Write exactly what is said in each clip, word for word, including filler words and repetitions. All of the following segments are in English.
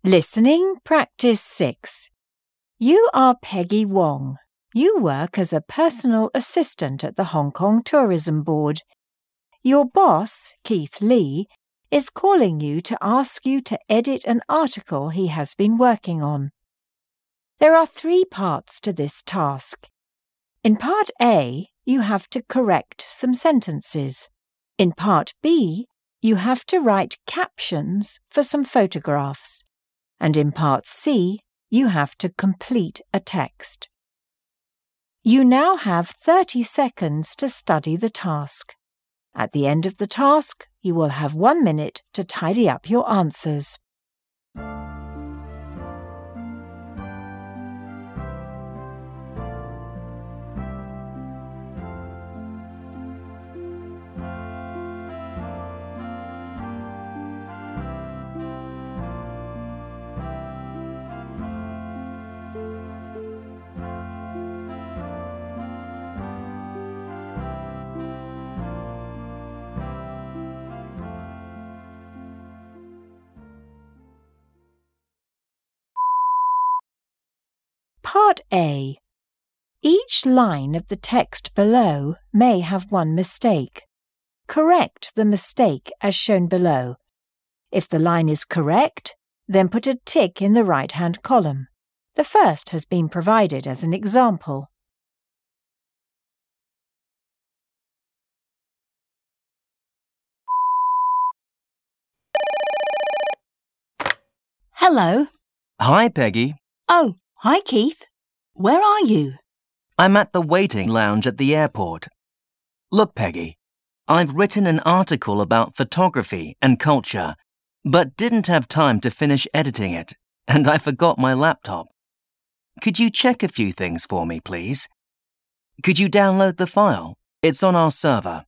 Listening Practice six. You are Peggy Wong. You work as a personal assistant at the Hong Kong Tourism Board. Your boss, Keith Lee, is calling you to ask you to edit an article he has been working on. There are three parts to this task. In Part A, you have to correct some sentences. In Part B, you have to write captions for some photographs. And in Part C, you have to complete a text. You now have thirty seconds to study the task. At the end of the task, you will have one minute to tidy up your answers. Part A. Each line of the text below may have one mistake. Correct the mistake as shown below. If the line is correct, then put a tick in the right-hand column. The first has been provided as an example. Hello. Hi, Peggy. Oh, hi, Keith. Where are you? I'm at the waiting lounge at the airport. Look, Peggy, I've written an article about photography and culture, but didn't have time to finish editing it, and I forgot my laptop. Could you check a few things for me, please? Could you download the file? It's on our server.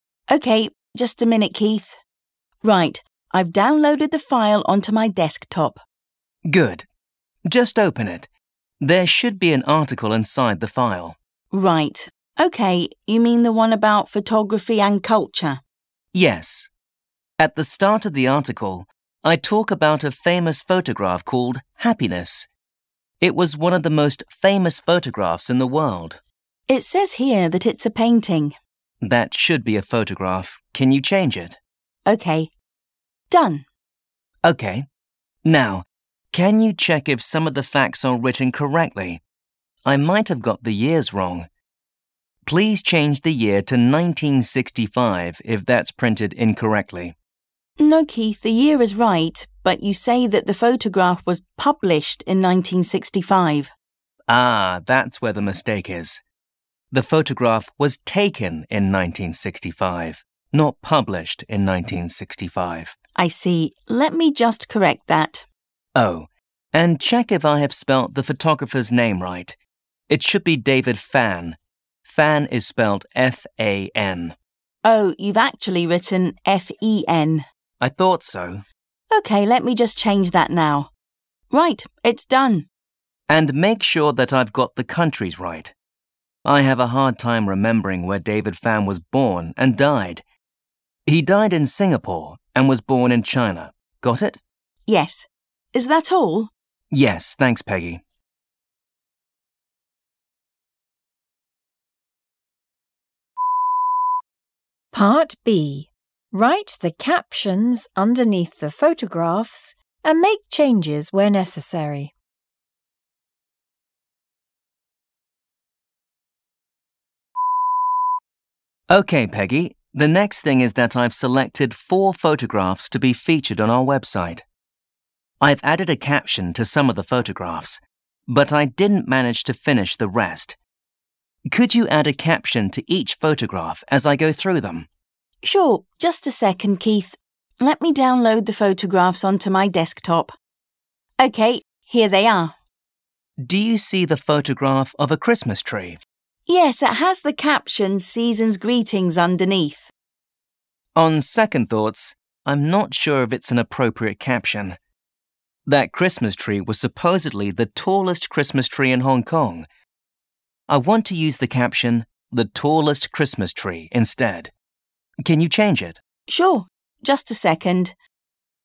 OK, just a minute, Keith. Right, I've downloaded the file onto my desktop. Good. Just open it. There should be an article inside the file. Right. OK, you mean the one about photography and culture? Yes. At the start of the article, I talk about a famous photograph called Happiness. It was one of the most famous photographs in the world. It says here that it's a painting. That should be a photograph. Can you change it? OK. Done. OK. Now, can you check if some of the facts are written correctly? I might have got the years wrong. Please change the year to nineteen sixty-five if that's printed incorrectly. No, Keith, the year is right, but you say that the photograph was published in nineteen sixty-five. Ah, that's where the mistake is. The photograph was taken in nineteen sixty-five, not published in nineteen sixty-five. I see. Let me just correct that. Oh, and check if I have spelt the photographer's name right. It should be David Fan. Fan is spelled F A N. Oh, you've actually written F E N. I thought so. OK, let me just change that now. Right, it's done. And make sure that I've got the countries right. I have a hard time remembering where David Fan was born and died. He died in Singapore and was born in China. Got it? Yes. Is that all? Yes, thanks, Peggy. Part B. Write the captions underneath the photographs and make changes where necessary. OK, Peggy. The next thing is that I've selected four photographs to be featured on our website. I've added a caption to some of the photographs, but I didn't manage to finish the rest. Could you add a caption to each photograph as I go through them? Sure, just a second, Keith. Let me download the photographs onto my desktop. OK, here they are. Do you see the photograph of a Christmas tree? Yes, it has the caption Season's Greetings underneath. On second thoughts, I'm not sure if it's an appropriate caption. That Christmas tree was supposedly the tallest Christmas tree in Hong Kong. I want to use the caption, the tallest Christmas tree, instead. Can you change it? Sure, just a second.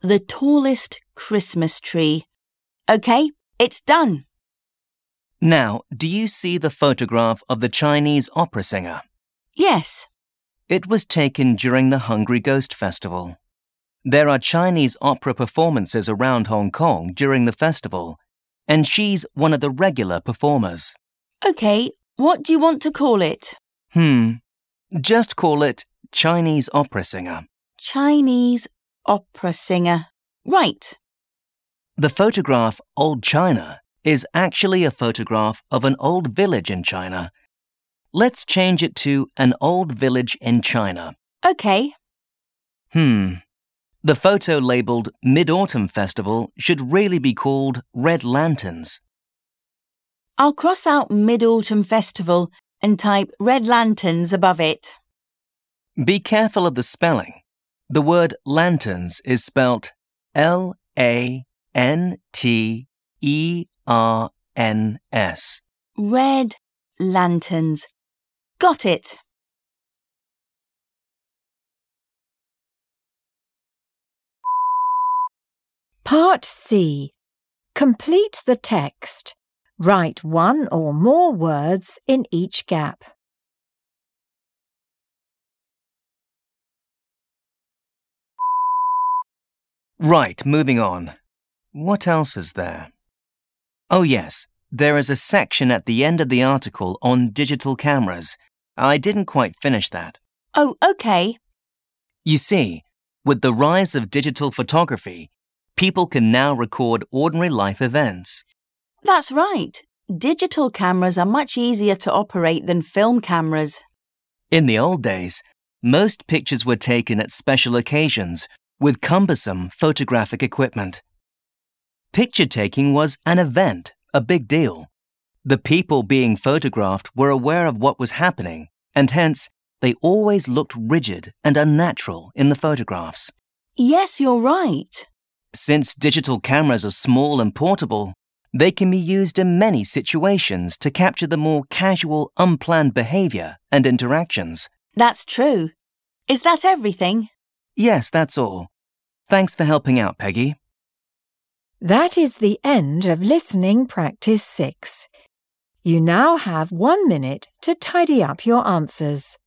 the tallest Christmas tree. OK, it's done. Now, do you see the photograph of the Chinese opera singer? Yes. It was taken during the Hungry Ghost Festival. There are Chinese opera performances around Hong Kong during the festival, and she's one of the regular performers. OK, what do you want to call it? Hmm, just call it Chinese opera singer. Chinese opera singer. Right. The photograph Old China is actually a photograph of an old village in China. Let's change it to an old village in China. OK. Hmm. The photo labelled Mid-Autumn Festival should really be called Red Lanterns. I'll cross out Mid-Autumn Festival and type Red Lanterns above it. Be careful of the spelling. The word lanterns is spelt L A N T E R N S. Red Lanterns. Got it. Part C. Complete the text. Write one or more words in each gap. Right, moving on. What else is there? Oh yes, there is a section at the end of the article on digital cameras. I didn't quite finish that. Oh, OK. You see, with the rise of digital photography, people can now record ordinary life events. That's right. Digital cameras are much easier to operate than film cameras. In the old days, most pictures were taken at special occasions with cumbersome photographic equipment. Picture taking was an event, a big deal. The people being photographed were aware of what was happening, and hence, they always looked rigid and unnatural in the photographs. Yes, you're right. Since digital cameras are small and portable, they can be used in many situations to capture the more casual, unplanned behavior and interactions. That's true. Is that everything? Yes, that's all. Thanks for helping out, Peggy. That is the end of listening practice six. You now have one minute to tidy up your answers.